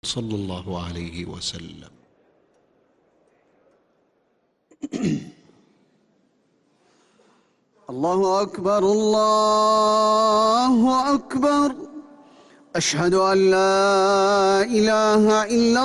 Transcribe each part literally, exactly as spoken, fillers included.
صلى الله عليه وسلم. الله أكبر الله أكبر، أشهد أن لا إله إلا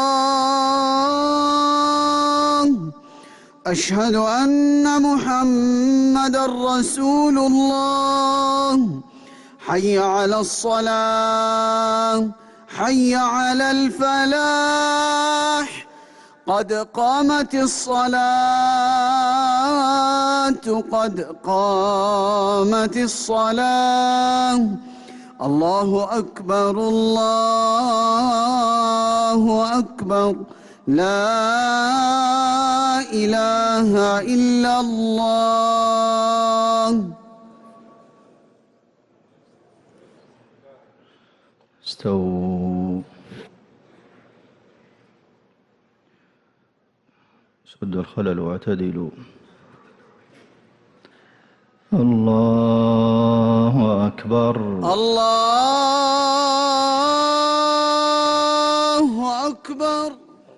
الله، أشهد أن محمدًا رسول الله. حي على الصلاة، حي على الفلاح، قد قامت الصلاة، قد قامت الصلاة. الله أكبر الله أكبر، لا إله إلا الله. استووا، سدوا الخلل واعتدلوا. الله أكبر الله أكبر.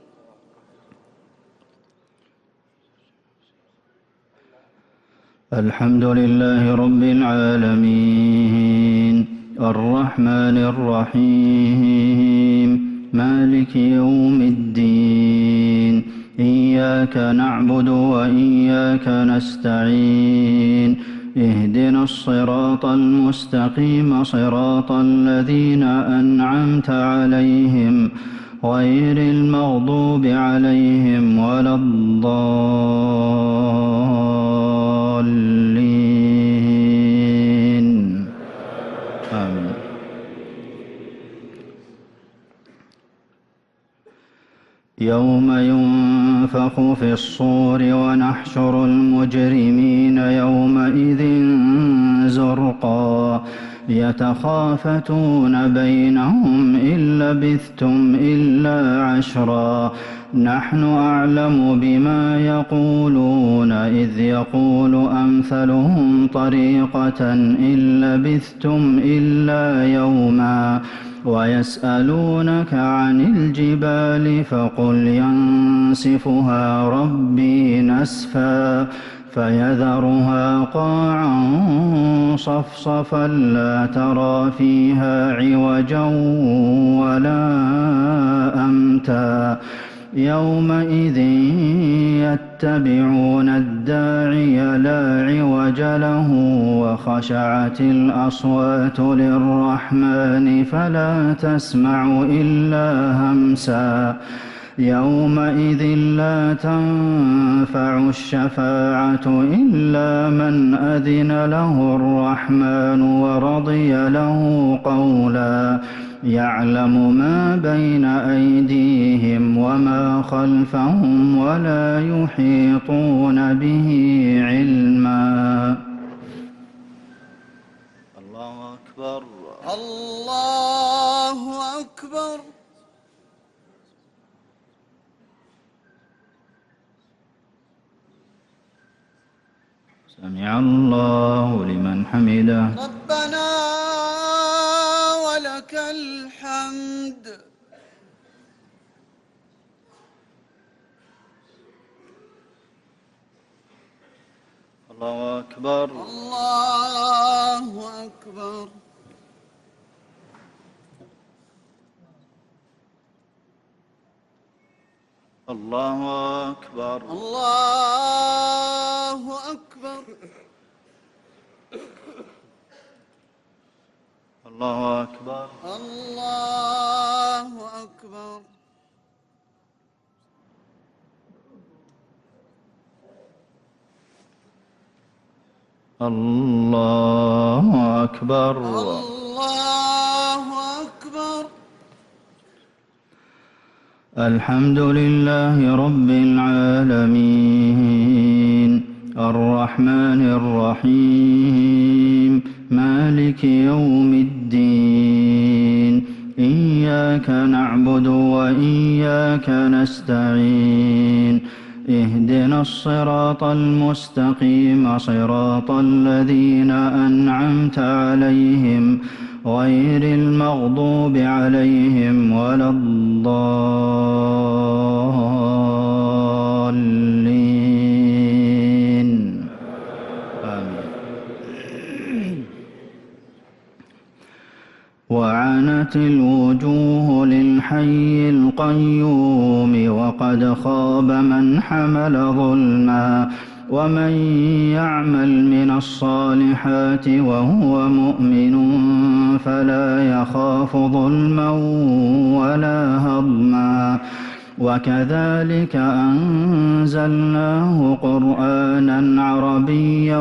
الحمد لله رب العالمين، الرحمن الرحيم، مالك يوم الدين. إياك نعبد وإياك نستعين، اهدنا الصراط المستقيم، صراط الذين أنعمت عليهم غير المغضوب عليهم ولا الضالين. آمين. يوم ينفخ في الصور ونحشر المجرمين يومئذ زرقا، يتخافتون بينهم إن لبثتم إلا عشرا. نحن أعلم بما يقولون إذ يقول أمثلهم طريقة إن لبثتم إلا يوما. ويسألونك عن الجبال فقل ينسفها ربي نسفا، فيذرها قاعا صفصفا لا ترى فيها عوجا ولا أمتا. يومئذ يتبعون الداعي لا عوج له، وخشعت الأصوات للرحمن فلا تسمع إلا همسا. يومئذ لا تنفع الشفاعة إلا من أذن له الرحمن ورضي له قولا. يعلم ما بين أيديهم وما خلفهم ولا يحيطون به علما. الله أكبر الله أكبر. سمع الله لمن حمده. ربنا ولك الحمد. الله أكبر الله أكبر. الله أكبر الله أكبر. الله أكبر الله أكبر. الله أكبر. الله أكبر. الحمد لله رب العالمين، الرحمن الرحيم، مالك يوم الدين. إياك نعبد وإياك نستعين، اهدنا الصراط المستقيم، صراط الذين أنعمت عليهم غير المغضوب عليهم ولا الضالين آمين. وعنت الوجوه للحي القيوم وقد خاب من حمل ظلما ومن يعمل من الصالحات وهو مؤمن فلا يخاف ظلما ولا هضما وكذلك أنزلناه قرآنا عربيا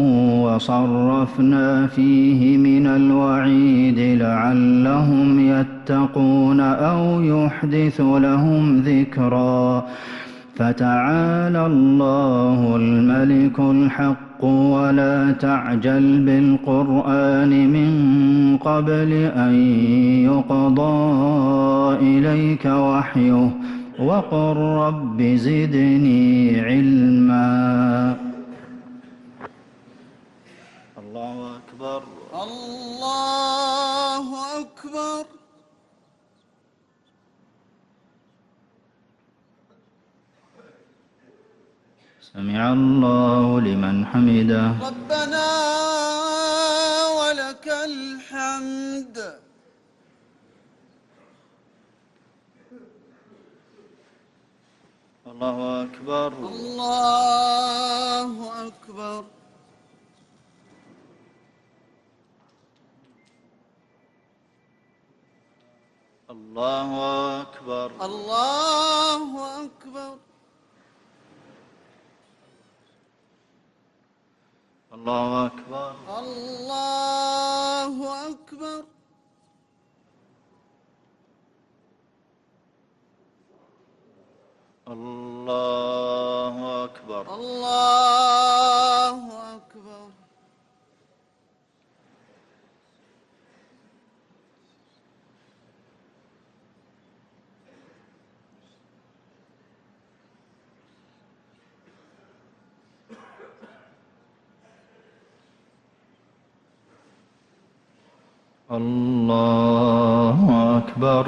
وصرفنا فيه من الوعيد لعلهم يتقون أو يحدث لهم ذكرا فتعالى الله الملك الحق ولا تعجل بالقرآن من قبل أن يقضى إليك وحيه وقل رب زدني علما. الله أكبر. الله أكبر. سمع الله لمن حمده. ربنا ولك الحمد. الله أكبر. الله أكبر. الله أكبر. الله أكبر. الله أكبر. الله أكبر. الله أكبر. الله أكبر. الله أكبر.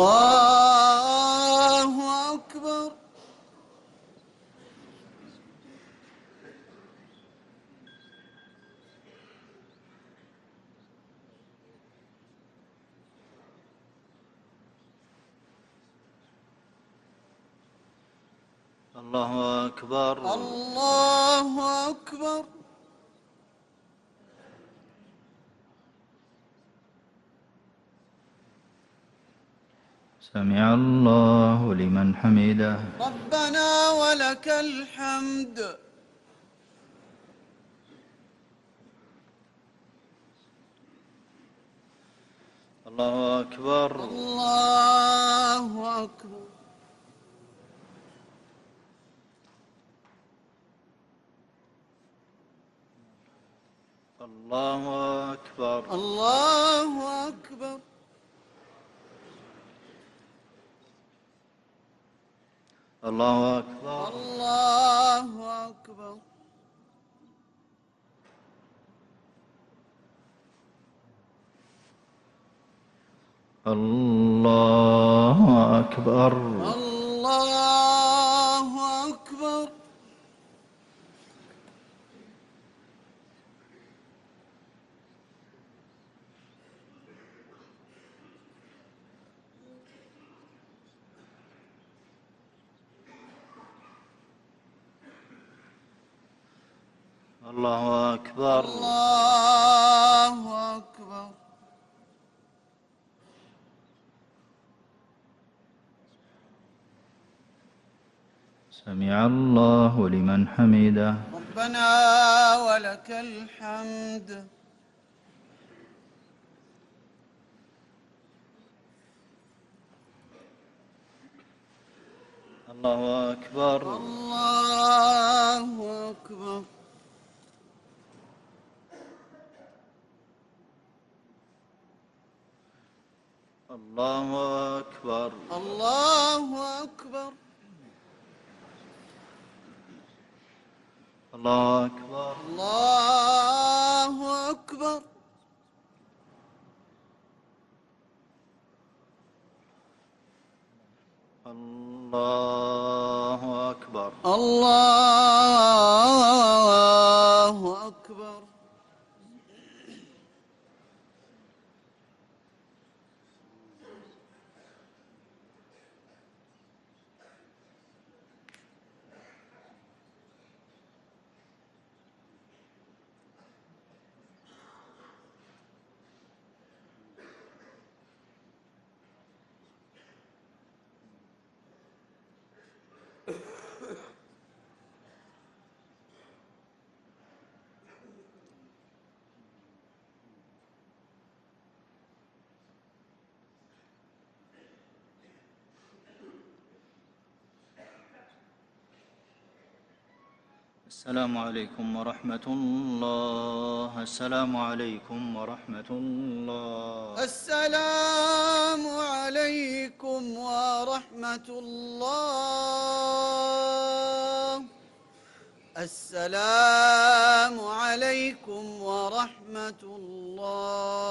الله أكبر. الله أكبر. الله أكبر. سمع الله لمن حمده. ربنا ولك الحمد. الله أكبر. الله أكبر. الله أكبر. الله أكبر. الله أكبر. الله أكبر. الله أكبر. الله أكبر. الله أكبر. الله أكبر. سمع الله لمن حمده. ربنا ولك الحمد. الله أكبر. الله أكبر. الله أكبر. الله أكبر. الله أكبر. الله أكبر. الله أكبر. الله أكبر. السلام عليكم ورحمة الله. السلام عليكم ورحمة الله. السلام عليكم ورحمة الله. السلام عليكم ورحمة الله.